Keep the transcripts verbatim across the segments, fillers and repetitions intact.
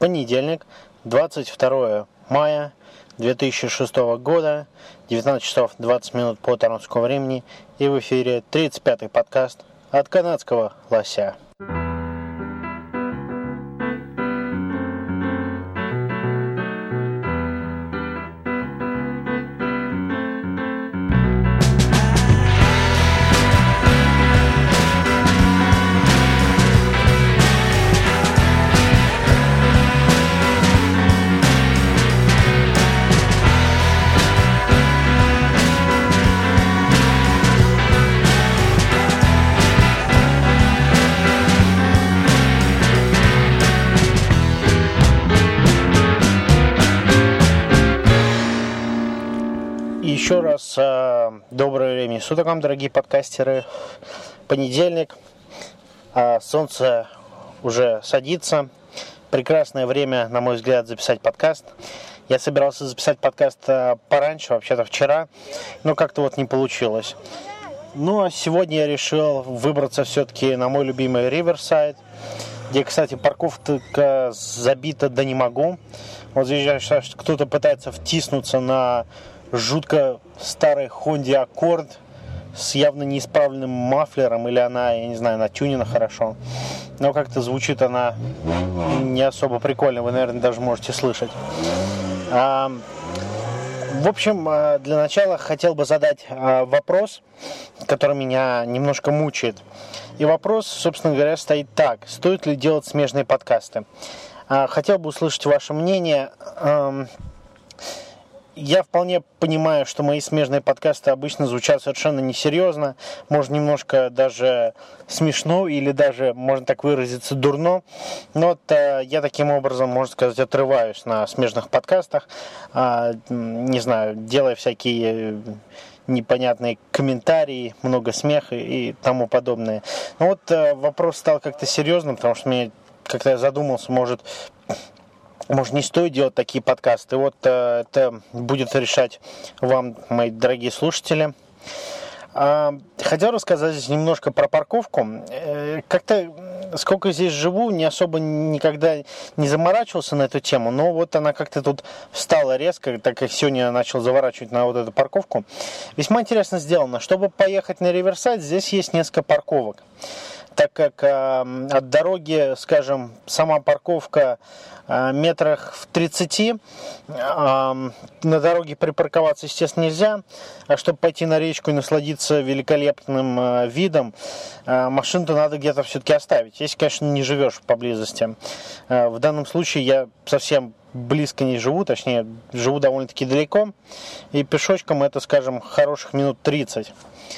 Понедельник, двадцать второе мая две тысячи шестого года, девятнадцать часов двадцать минут по торонскому времени, и в эфире тридцать пятый подкаст от канадского лося. Еще раз э, доброе время суток вам, дорогие подкастеры. Понедельник, э, солнце уже садится. Прекрасное время, на мой взгляд, записать подкаст. Я собирался записать подкаст э, пораньше, вообще-то вчера, но как-то вот не получилось. Ну, а сегодня я решил выбраться все-таки на мой любимый Риверсайд, где, кстати, парковка забита да не могу. Вот здесь я считаю, что кто-то пытается втиснуться на жутко старый Honda Accord с явно неисправленным мафлером, или она, я не знаю, натюнена хорошо, но как-то звучит она не особо прикольно, вы, наверное, даже можете слышать. А, в общем, для начала хотел бы задать вопрос, который меня немножко мучает. И вопрос, собственно говоря, стоит так: стоит ли делать смежные подкасты? А, хотел бы услышать ваше мнение. Я вполне понимаю, что мои смежные подкасты обычно звучат совершенно несерьезно, может, немножко даже смешно или даже, можно так выразиться, дурно. Но вот э, я таким образом, можно сказать, отрываюсь на смежных подкастах, э, не знаю, делая всякие непонятные комментарии, много смеха и тому подобное. Но вот э, вопрос стал как-то серьезным, потому что мне, как-то я задумался, может... Может, не стоит делать такие подкасты. Вот э, это будет решать вам, мои дорогие слушатели. Э, хотел рассказать здесь немножко про парковку. Э, как-то, сколько здесь живу, не особо никогда не заморачивался на эту тему, но вот она как-то тут встала резко, так как сегодня я начал заворачивать на вот эту парковку. Весьма интересно сделано. Чтобы поехать на Риверсайд, здесь есть несколько парковок. Так как э, от дороги, скажем, сама парковка э, метрах в тридцати, э, на дороге припарковаться, естественно, нельзя. А чтобы пойти на речку и насладиться великолепным э, видом, э, машину-то надо где-то все-таки оставить, если, конечно, не живешь поблизости. Э, в данном случае я совсем близко не живу, точнее, живу довольно-таки далеко, и пешочком это, скажем, хороших минут тридцать.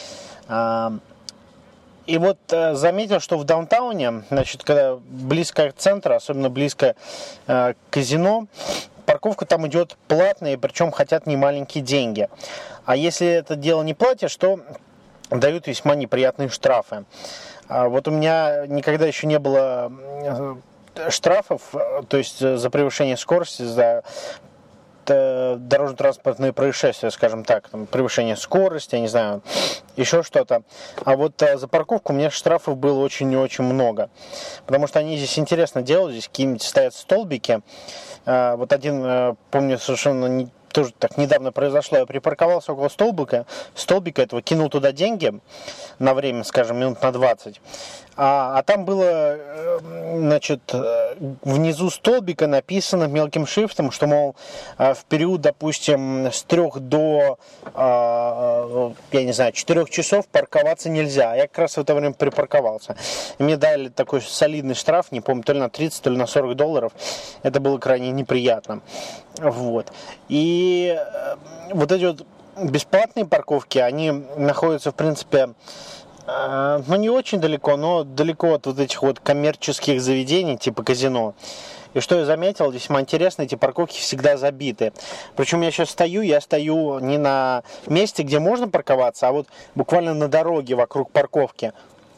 И вот э, заметил, что в даунтауне, значит, когда близко к центру, особенно близко э, к казино, парковка там идет платная, причем хотят немаленькие деньги. А если это дело не платишь, то дают весьма неприятные штрафы. А вот у меня никогда еще не было штрафов, то есть за превышение скорости, за дорожно-транспортные происшествия, скажем так, там, превышение скорости, я не знаю, еще что-то. А вот а, за парковку у меня штрафов было очень и очень много, потому что они здесь интересно делают, здесь какие-нибудь стоят столбики. А, вот один, а, помню, совершенно не, тоже так недавно произошло, я припарковался около столбика, столбика этого, кинул туда деньги на время, скажем, минут на двадцать. А, а там было, значит, внизу столбика написано мелким шрифтом, что, мол, в период, допустим, с трех до, я не знаю, четырех часов парковаться нельзя. Я как раз в это время припарковался. И мне дали такой солидный штраф, не помню, то ли на тридцать, то ли на сорок долларов. Это было крайне неприятно. Вот. И вот эти вот бесплатные парковки, они находятся, в принципе, ну, не очень далеко, но далеко от вот этих вот коммерческих заведений, типа казино. И что я заметил, весьма интересно, эти парковки всегда забиты. Причем я сейчас стою, я стою не на месте, где можно парковаться, а вот буквально на дороге вокруг парковки.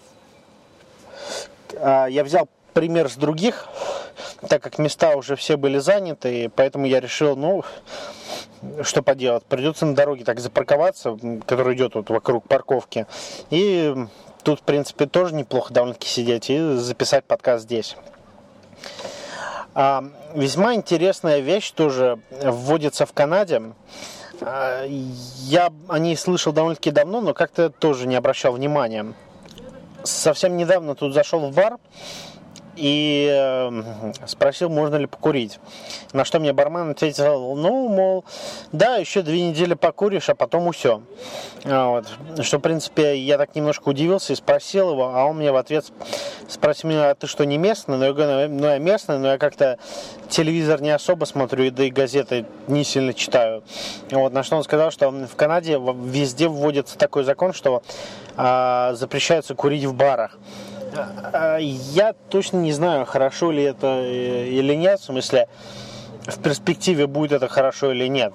Я взял пример с других, так как места уже все были заняты, поэтому я решил, ну, что поделать, придется на дороге так запарковаться, которая идет вот вокруг парковки, и тут, в принципе, тоже неплохо довольно-таки сидеть и записать подкаст здесь. А, весьма интересная вещь тоже вводится в Канаде. А, я о ней слышал довольно-таки давно, но как-то тоже не обращал внимания. Совсем недавно тут зашел в бар и э, спросил, можно ли покурить. На что мне бармен ответил, ну, мол, да, еще две недели покуришь, а потом усё. Вот. Что, в принципе, я так немножко удивился и спросил его, а он мне в ответ спросил меня, а ты что, не местный? Ну, я говорю, ну, я местный, но я как-то телевизор не особо смотрю, да и газеты не сильно читаю. Вот. На что он сказал, что в Канаде везде вводится такой закон, что э, запрещается курить в барах. Я точно не знаю, хорошо ли это или нет, в смысле, в перспективе будет это хорошо или нет.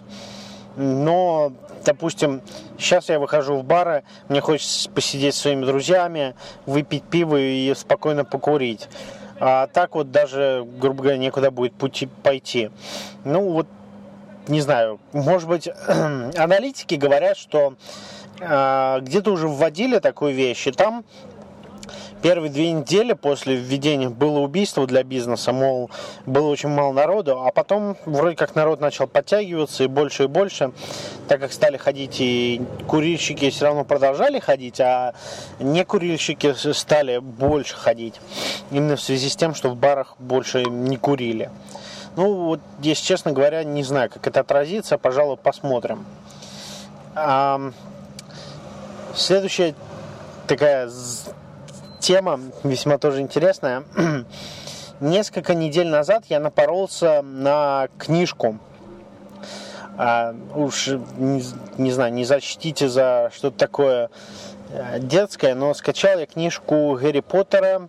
Но, допустим, сейчас я выхожу в бары, мне хочется посидеть со своими друзьями, выпить пиво и спокойно покурить. А так вот даже, грубо говоря, некуда будет пути пойти. Ну вот, не знаю, может быть, аналитики говорят, что э, где-то уже вводили такую вещь, и там первые две недели после введения было убийство для бизнеса, мол, было очень мало народу, а потом вроде как народ начал подтягиваться и больше и больше, так как стали ходить и курильщики все равно продолжали ходить, а не курильщики стали больше ходить, именно в связи с тем, что в барах больше не курили. Ну вот, если честно говоря, не знаю, как это отразится, пожалуй, посмотрим. А, следующая такая тема весьма тоже интересная. Несколько недель назад я напоролся на книжку. А, уж не, не знаю, не зачтите за что-то такое детское, но скачал я книжку Гарри Поттера.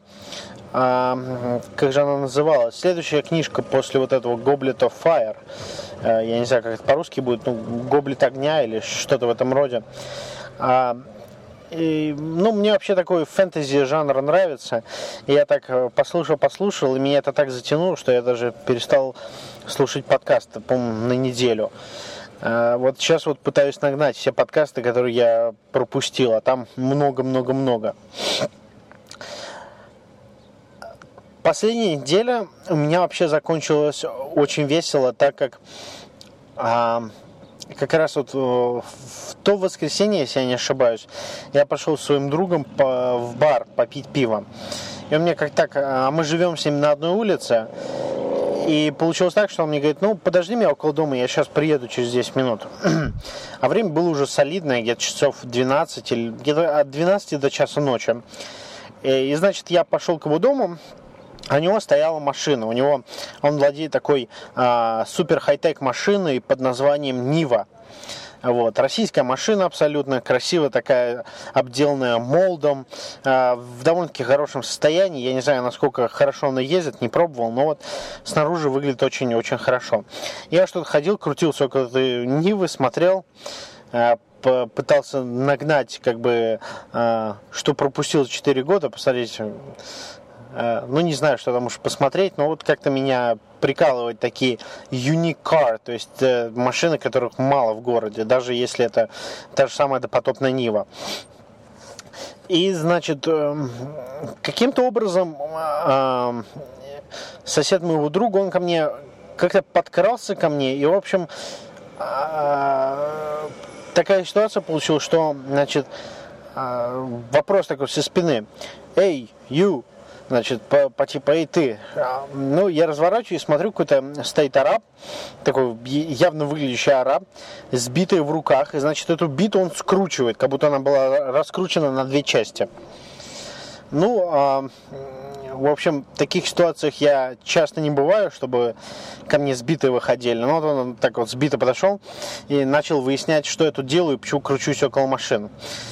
А, как же она называлась? Следующая книжка после вот этого Goblet of Fire. А, я не знаю, как это по-русски будет. Ну, Гоблет огня или что-то в этом роде. А, И, ну, мне вообще такой фэнтези жанр нравится. И я так послушал-послушал, и меня это так затянуло, что я даже перестал слушать подкасты, по-моему, на неделю. А вот сейчас вот пытаюсь нагнать все подкасты, которые я пропустил, а там много-много-много. Последняя неделя у меня вообще закончилась очень весело, так как... А, как раз вот в то воскресенье, если я не ошибаюсь, я пошел с своим другом по, в бар попить пиво. И он мне как так, а мы живем с ним на одной улице, и получилось так, что он мне говорит, ну, подожди меня около дома, я сейчас приеду через десять минут. А время было уже солидное, где-то часов двенадцать, или где-то от двенадцати до часа ночи. И, и значит, я пошел к его дому. У него стояла машина, у него, он владеет такой а, супер хай-тек машиной под названием Нива. Вот, российская машина абсолютно красивая, такая обделанная молдом, а, в довольно-таки хорошем состоянии. Я не знаю, насколько хорошо она ездит, не пробовал, но вот снаружи выглядит очень-очень хорошо. Я что-то ходил, крутился около этой Нивы, смотрел, а, пытался нагнать, как бы, а, что пропустил четыре года, посмотреть. Ну, не знаю, что там уж посмотреть, но вот как-то меня прикалывают такие unique car, то есть э, машины, которых мало в городе, даже если это та же самая допотопная Нива. И, значит, э, каким-то образом э, сосед моего друга, он ко мне как-то подкрался ко мне, и, в общем, э, такая ситуация получилась, что, значит, э, вопрос такой со спины. «Эй, you!» Значит, по, по типу, эй, ты. Ну, я разворачиваюсь, смотрю, какой-то стоит араб, такой явно выглядящий араб, с битой в руках. И, значит, эту биту он скручивает, как будто она была раскручена на две части. Ну, а, в общем, в таких ситуациях я часто не бываю, чтобы ко мне с битой выходили. Ну, вот он так вот с битой подошел и начал выяснять, что я тут делаю, почему кручусь около машины.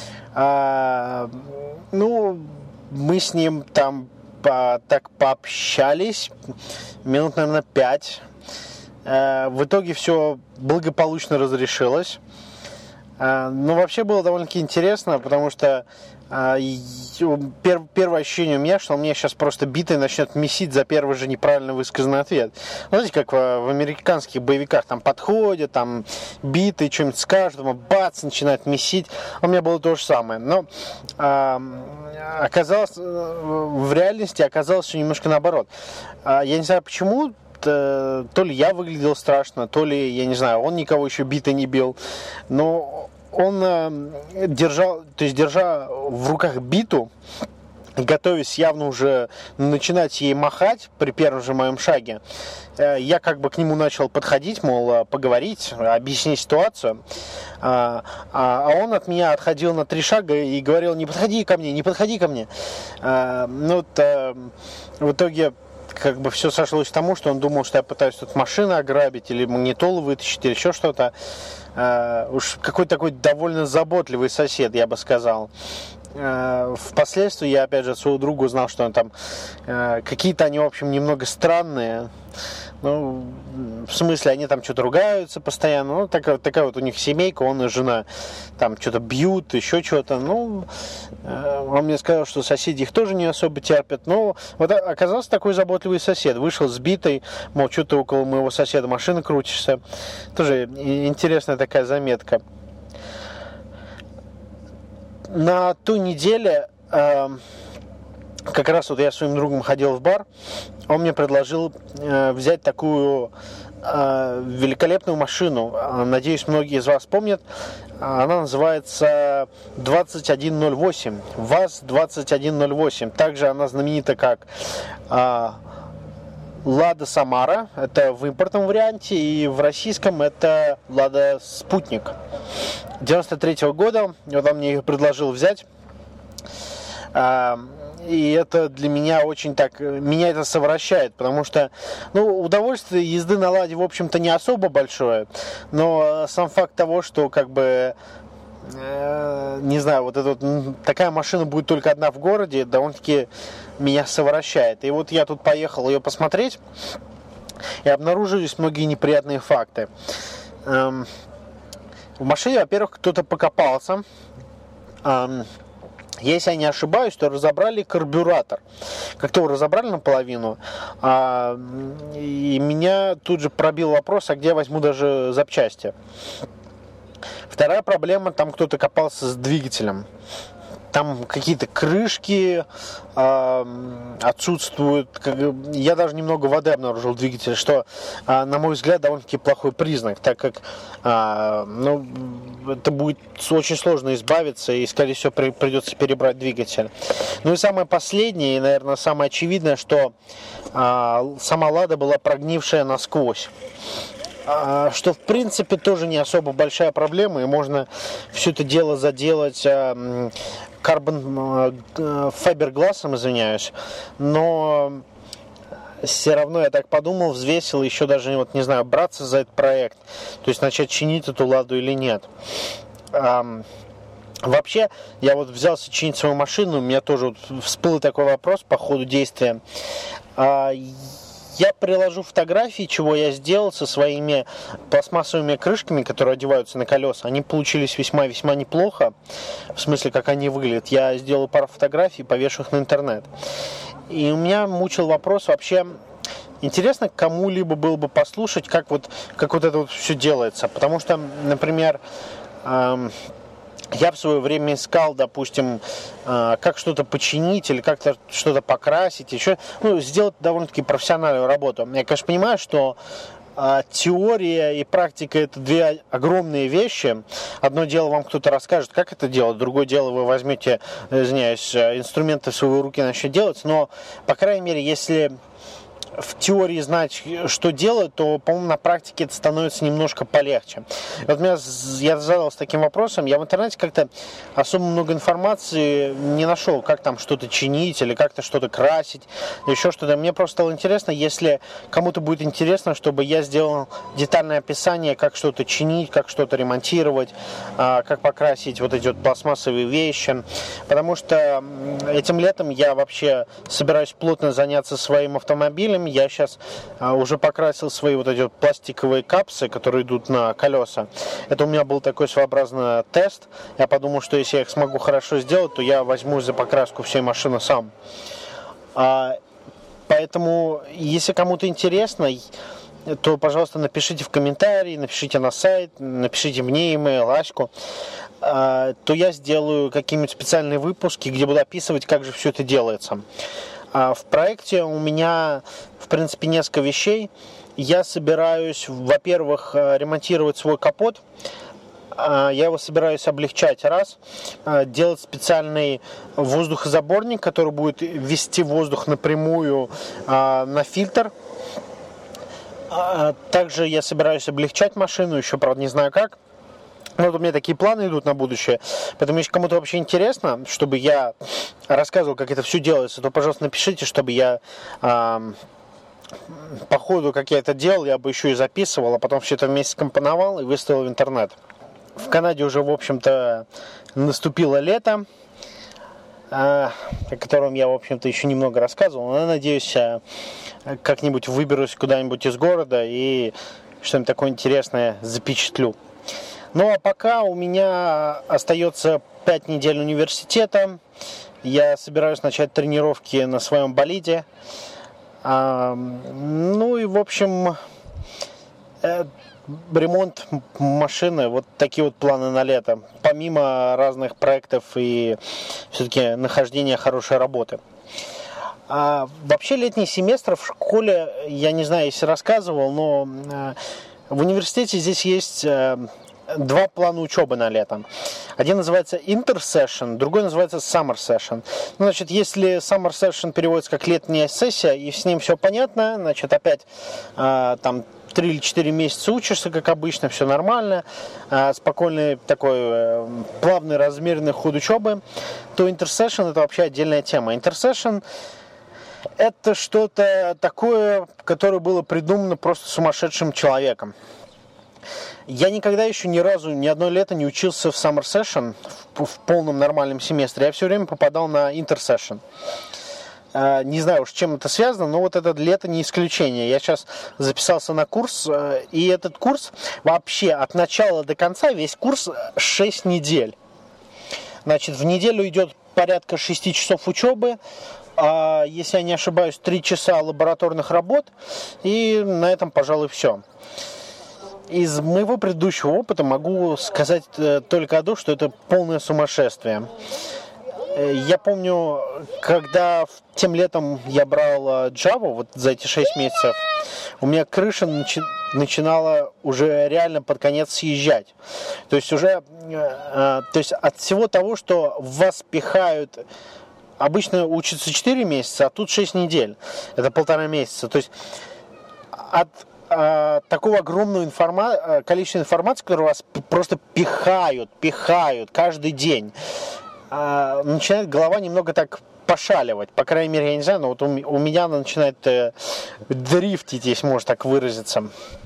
А, ну, мы с ним там По, так пообщались минут, наверное, пять. Э, в итоге все благополучно разрешилось. Э, но вообще было довольно-таки интересно, потому что э, пер, первое ощущение у меня, что он мне сейчас просто битой начнет месить за первый же неправильно высказанный ответ. Знаете, как в, в американских боевиках, там подходят, там биты, что-нибудь скажут, там бац, начинает месить. У меня было то же самое. Но э, оказалось, в реальности оказалось все немножко наоборот. Я не знаю почему, э, то ли я выглядел страшно, то ли, я не знаю, он никого еще битой не бил. Но он э, держал, то есть держа в руках биту, готовясь явно уже начинать ей махать при первом же моем шаге, я как бы к нему начал подходить, мол, поговорить, объяснить ситуацию. А, а он от меня отходил на три шага и говорил: не подходи ко мне, не подходи ко мне. А, ну, вот, а, в итоге как бы все сошлось к тому, что он думал, что я пытаюсь тут машину ограбить или магнитолу вытащить, или еще что-то. А, уж какой-то такой довольно заботливый сосед, я бы сказал. Впоследствии я, опять же, от своего друга узнал, что он там какие-то они, в общем, немного странные. Ну, в смысле, они там что-то ругаются постоянно. Ну, такая, такая вот у них семейка, он и жена там что-то бьют, еще что-то. Ну, он мне сказал, что соседи их тоже не особо терпят. Но вот оказался такой заботливый сосед. Вышел сбитый, мол, что ты около моего соседа машины крутишься. Тоже интересная такая заметка. На той неделе э, как раз вот я с своим другом ходил в бар, он мне предложил э, взять такую э, великолепную машину. Надеюсь, многие из вас помнят. Она называется двадцать один ноль восемь, ВАЗ двадцать один ноль восемь. Также она знаменита как э, Лада Самара, это в импортном варианте, и в российском это Лада Спутник девяносто третьего года. Вот он мне ее предложил взять. И это для меня очень так, меня это совращает, потому что, ну, удовольствие езды на Ладе, в общем-то, не особо большое, но сам факт того, что, как бы, э, не знаю, вот эта вот, такая машина будет только одна в городе, довольно-таки меня совращает. И вот я тут поехал ее посмотреть, и обнаружились многие неприятные факты. Эм, в машине, во-первых, кто-то покопался. Эм, Если я не ошибаюсь, то разобрали карбюратор. Как-то его разобрали наполовину. А, и меня тут же пробил вопрос, а где я возьму даже запчасти. Вторая проблема, там кто-то копался с двигателем. Там какие-то крышки э, отсутствуют. Я даже немного воды обнаружил в двигателе, что, э, на мой взгляд, довольно-таки плохой признак, так как э, ну, это будет очень сложно избавиться, и, скорее всего, при, придется перебрать двигатель. Ну и самое последнее, и, наверное, самое очевидное, что э, сама Лада была прогнившая насквозь. Что, в принципе, тоже не особо большая проблема, и можно все это дело заделать карбон файберглассом, извиняюсь, но все равно я так подумал, взвесил, еще даже, вот, не знаю, браться за этот проект, то есть начать чинить эту Ладу или нет. Вообще, я вот взялся чинить свою машину, у меня тоже вот всплыл такой вопрос по ходу действия. Я приложу фотографии, чего я сделал со своими пластмассовыми крышками, которые одеваются на колеса. Они получились весьма-весьма неплохо, в смысле, как они выглядят. Я сделал пару фотографий, повешу их на интернет. И у меня мучил вопрос вообще, интересно кому-либо было бы послушать, как вот, как вот это вот все делается. Потому что, например, эм, я в свое время искал, допустим, как что-то починить или как-то что-то покрасить, еще, ну, сделать довольно-таки профессиональную работу. Я, конечно, понимаю, что теория и практика – это две огромные вещи. Одно дело, вам кто-то расскажет, как это делать, другое дело, вы возьмете, извиняюсь, инструменты в свои руки и начнете делать, но, по крайней мере, если в теории знать, что делать, то, по-моему, на практике это становится немножко полегче. Вот меня, я задался таким вопросом, я в интернете как-то особо много информации не нашел, как там что-то чинить или как-то что-то красить, еще что-то. Мне просто стало интересно, если кому-то будет интересно, чтобы я сделал детальное описание, как что-то чинить, как что-то ремонтировать, как покрасить вот эти вот пластмассовые вещи, потому что этим летом я вообще собираюсь плотно заняться своим автомобилем. Я сейчас а, уже покрасил свои вот эти вот пластиковые капсы, которые идут на колеса. Это у меня был такой своеобразный тест. Я подумал, что если я их смогу хорошо сделать, то я возьмусь за покраску всей машины сам. А, поэтому, если кому-то интересно, то, пожалуйста, напишите в комментарии, напишите на сайт, напишите мне имейл, Аську, а, то я сделаю какие-нибудь специальные выпуски, где буду описывать, как же все это делается. В проекте у меня, в принципе, несколько вещей. Я собираюсь, во-первых, ремонтировать свой капот. Я его собираюсь облегчать, раз. Делать специальный воздухозаборник, который будет ввести воздух напрямую на фильтр. Также я собираюсь облегчать машину, еще, правда, не знаю как. Но вот у меня такие планы идут на будущее. Поэтому, если кому-то вообще интересно, чтобы я рассказывал, как это все делается, то, пожалуйста, напишите, чтобы я э, по ходу, как я это делал, я бы еще и записывал, а потом все это вместе компоновал и выставил в интернет. В Канаде уже, в общем-то, наступило лето, э, о котором я, в общем-то, еще немного рассказывал. Но я надеюсь, э, как-нибудь выберусь куда-нибудь из города и что-нибудь такое интересное запечатлю. Ну а пока у меня остается пять недель университета. Я собираюсь начать тренировки на своем болиде. А, ну и в общем, э, ремонт машины, вот такие вот планы на лето. Помимо разных проектов и все-таки нахождения хорошей работы. А, вообще летний семестр в школе, я не знаю, если рассказывал, но э, в университете здесь есть... Э, Два плана учебы на лето. Один называется Intersession, другой называется Summer Session. Ну, значит, если Summer Session переводится как летняя сессия, и с ним все понятно, значит, опять э, там три или четыре месяца учишься, как обычно, все нормально, э, спокойный такой э, плавный, размеренный ход учебы, то Intersession это вообще отдельная тема. Intersession это что-то такое, которое было придумано просто сумасшедшим человеком. Я никогда еще ни разу, ни одно лето не учился в Summer Session, в, в полном нормальном семестре. Я все время попадал на Intersession. Uh, не знаю уж, с чем это связано, но вот это лето не исключение. Я сейчас записался на курс, uh, и этот курс вообще от начала до конца, весь курс шесть недель. Значит, в неделю идет порядка шесть часов учебы, а, если я не ошибаюсь, три часа лабораторных работ, и на этом, пожалуй, все. Из моего предыдущего опыта могу сказать только одно, что это полное сумасшествие. Я помню, когда тем летом я брал Java, вот за эти шесть месяцев, у меня крыша начи- начинала уже реально под конец съезжать. То есть уже то есть от всего того, что в вас пихают, обычно учатся четыре месяца, а тут шесть недель. Это полтора месяца. То есть от такого огромного информа... количества информации, которую вас просто пихают, пихают каждый день, начинает голова немного так пошаливать. По крайней мере, я не знаю, но вот у меня она начинает дрифтить, если можно так выразиться.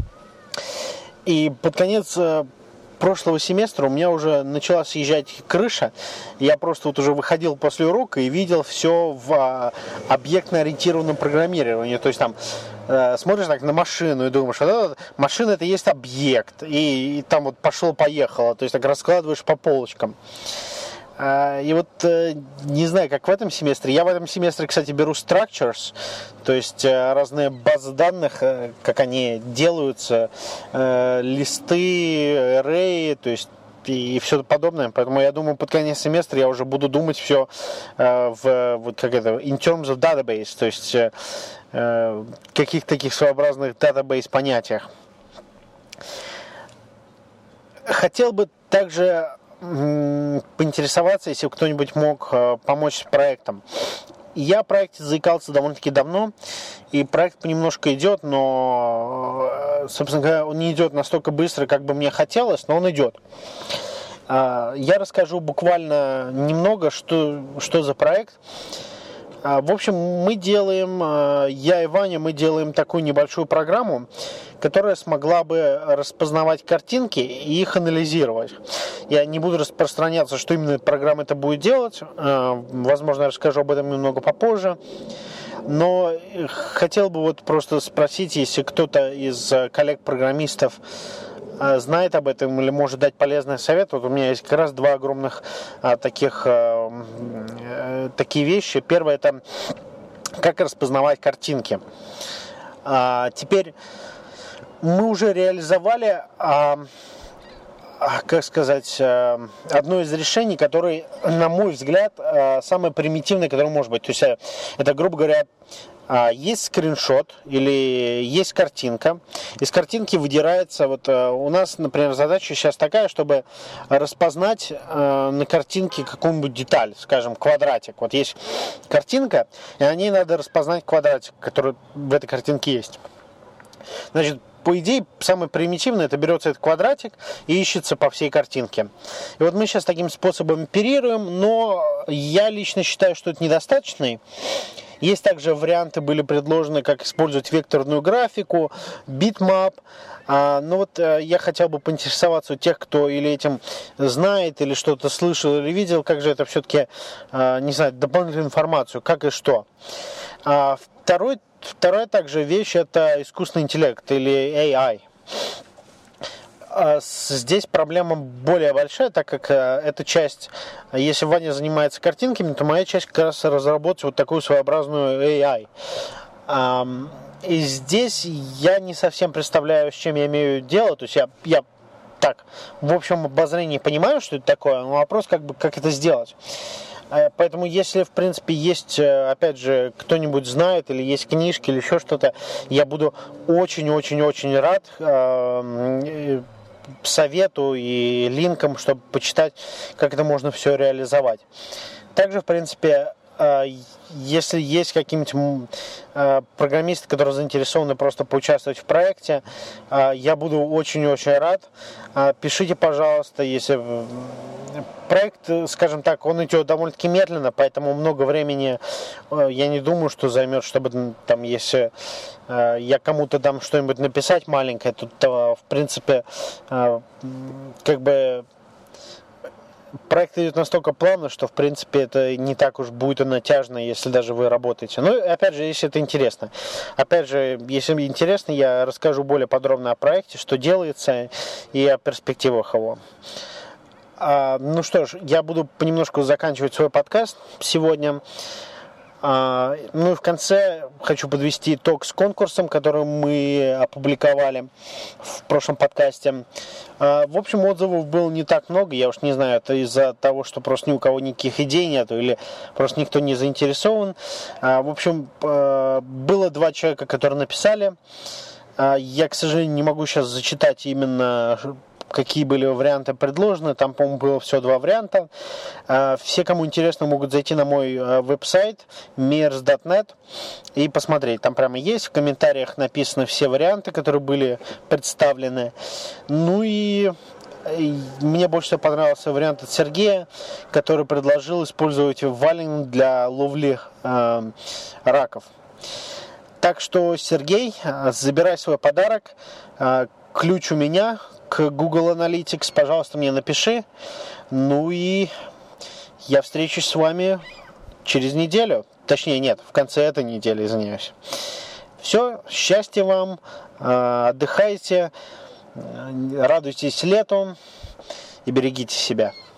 И под конец прошлого семестра у меня уже начала съезжать крыша. Я просто вот уже выходил после урока и видел все в объектно-ориентированном программировании. То есть там э, смотришь так на машину и думаешь, вот эта машина это и есть объект. И, и там вот пошло-поехало. То есть так раскладываешь по полочкам. И вот не знаю, как в этом семестре. Я в этом семестре, кстати, беру structures, то есть разные базы данных, как они делаются, листы, array, то есть и все подобное. Поэтому я думаю, под конец семестра я уже буду думать все в вот как это in terms of database, то есть каких-то таких своеобразных database понятиях. Хотел бы также поинтересоваться, если кто-нибудь мог помочь с проектом. Я о проекте заикался довольно-таки давно, и проект понемножку идет, но, собственно говоря, он не идет настолько быстро, как бы мне хотелось, но он идет. Я расскажу буквально немного, что, что за проект. В общем, мы делаем, я и Ваня, мы делаем такую небольшую программу, которая смогла бы распознавать картинки и их анализировать. Я не буду распространяться, что именно программа это будет делать. Возможно, я расскажу об этом немного попозже. Но хотел бы вот просто спросить, если кто-то из коллег-программистов знает об этом или может дать полезный совет. Вот у меня есть как раз два огромных а, таких а, а, такие вещи. Первое — это как распознавать картинки. А, теперь мы уже реализовали а, как сказать, одно из решений, которое, на мой взгляд, самое примитивное, которое может быть. То есть это, грубо говоря, есть скриншот или есть картинка. Из картинки выдирается, вот у нас, например, задача сейчас такая, чтобы распознать на картинке какую-нибудь деталь, скажем, квадратик. Вот есть картинка, и на ней надо распознать квадратик, который в этой картинке есть. Значит, по идее, самое примитивное, это берется этот квадратик и ищется по всей картинке. И вот мы сейчас таким способом оперируем, но я лично считаю, что это недостаточный. Есть также варианты, были предложены, как использовать векторную графику, bitmap. А, ну вот я хотел бы поинтересоваться у тех, кто или этим знает, или что-то слышал, или видел, как же это все-таки, а, не знаю, дополнительную информацию, как и что. А, второй, вторая также вещь – это искусственный интеллект или эй ай. Здесь проблема более большая, так как эта часть, если Ваня занимается картинками, то моя часть как раз разработать вот такую своеобразную эй ай. И здесь я не совсем представляю, с чем я имею дело. То есть я, я так, в общем обозрении понимаю, что это такое, но вопрос, как бы, как это сделать. Поэтому, если, в принципе, есть, опять же, кто-нибудь знает, или есть книжки, или еще что-то, я буду очень-очень-очень рад совету и линкам, чтобы почитать, как это можно все реализовать. Также, в принципе, если есть какие-нибудь программисты, которые заинтересованы просто поучаствовать в проекте, я буду очень-очень рад. Пишите, пожалуйста, если... Проект, скажем так, он идет довольно-таки медленно, поэтому много времени я не думаю, что займет, чтобы там, если я кому-то дам что-нибудь написать маленькое, тут, в принципе, как бы проект идет настолько плавно, что, в принципе, это не так уж будет и натяжно, если даже вы работаете. Ну, опять же, если это интересно. Опять же, если интересно, я расскажу более подробно о проекте, что делается и о перспективах его. А, ну что ж, я буду понемножку заканчивать свой подкаст сегодня. А, ну и в конце хочу подвести итог с конкурсом, который мы опубликовали в прошлом подкасте. А, в общем, отзывов было не так много. Я уж не знаю, это из-за того, что просто ни у кого никаких идей нету, или просто никто не заинтересован. А, в общем, было два человека, которые написали. А, я, к сожалению, не могу сейчас зачитать именно... какие были варианты предложены. Там, по-моему, было всего два варианта. Все, кому интересно, могут зайти на мой веб-сайт мирс точка нет и посмотреть. Там прямо есть. В комментариях написаны все варианты, которые были представлены. Ну и мне больше всего понравился вариант от Сергея, который предложил использовать валинг для ловли э, раков. Так что, Сергей, забирай свой подарок. Ключ у меня к Google Analytics, пожалуйста, мне напиши. Ну и я встречусь с вами через неделю. Точнее, нет, в конце этой недели, извиняюсь. Все, счастья вам, отдыхайте, радуйтесь лету и берегите себя.